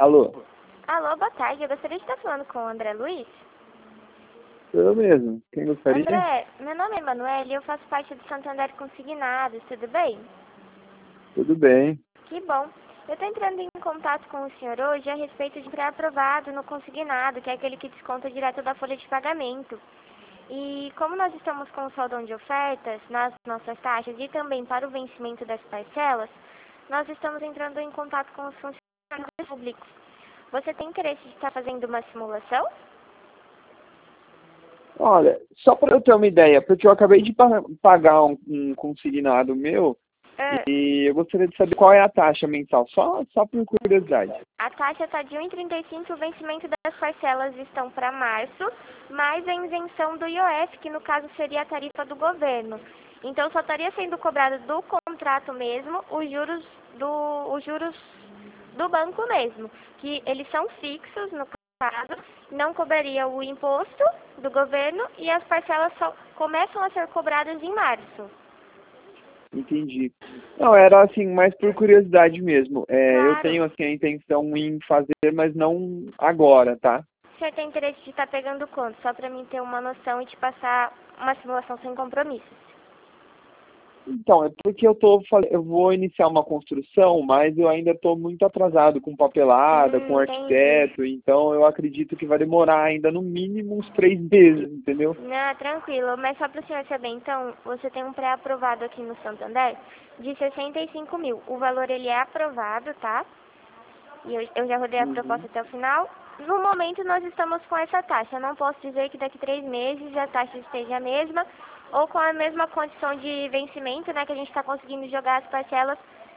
Alô? Alô, boa tarde. Eu gostaria de estar falando com o André Luiz. Eu mesmo. Quem gostaria? André, meu nome é Emanuele e eu faço parte do Santander Consignados, tudo bem? Tudo bem. Que bom. Eu estou entrando em contato com o senhor hoje a respeito de pré-aprovado no consignado, que é aquele que desconta direto da folha de pagamento. E como nós estamos com o saldão de ofertas nas nossas taxas e também para o vencimento das parcelas, nós estamos entrando em contato com os funcionários públicos. Você tem interesse de estar fazendo uma simulação? Olha, só para eu ter uma ideia, porque eu acabei de pagar um consignado meu Ah, e eu gostaria de saber qual é a taxa mensal, só por curiosidade. a taxa está de 1,35 e o vencimento das parcelas estão para março, mais a isenção do IOF, que no caso seria a tarifa do governo. Então só estaria sendo cobrado do contrato mesmo os juros do banco mesmo, que eles são fixos no caso, não cobraria o imposto do governo e as parcelas só começam a ser cobradas em março. Entendi. Não, era assim, mais por curiosidade mesmo. Eu Claro. tenho assim a intenção em fazer, mas não agora, tá? Você tem interesse de estar pegando quanto? Só para mim ter uma noção e te passar uma simulação sem compromissos. Então, é porque eu vou iniciar uma construção, mas eu ainda estou muito atrasado com papelada, com Entendi. arquiteto, então eu acredito que vai demorar ainda no mínimo uns 3 meses, entendeu? Não, tranquilo. Mas só para o senhor saber, então, você tem um pré-aprovado aqui no Santander de 65 mil. O valor, ele é aprovado, tá? E eu já rodei a proposta Uhum. até o final. No momento, nós estamos com essa taxa. Eu não posso dizer que daqui 3 meses a taxa esteja a mesma, ou com a mesma condição de vencimento, né? Que a gente está conseguindo jogar as parcelas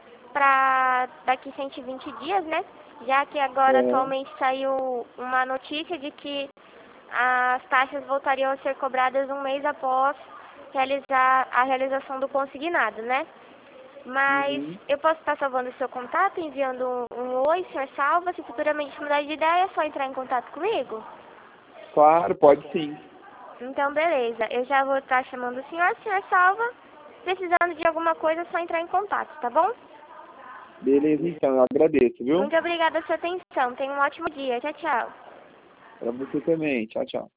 para daqui 120 dias, né? Já que agora É, atualmente saiu uma notícia de que as taxas voltariam a ser cobradas um mês após realizar a realização do consignado, né? Mas uhum. eu posso estar salvando o seu contato, enviando um oi, senhor salva. Se futuramente mudar de ideia, é só entrar em contato comigo. Claro, pode sim. Então, beleza. Eu já vou estar chamando o senhor salva. Precisando de alguma coisa, é só entrar em contato, tá bom? Beleza, então, eu agradeço, viu? Muito obrigada pela sua atenção. Tenha um ótimo dia. Tchau, tchau. Para você também. Tchau, tchau.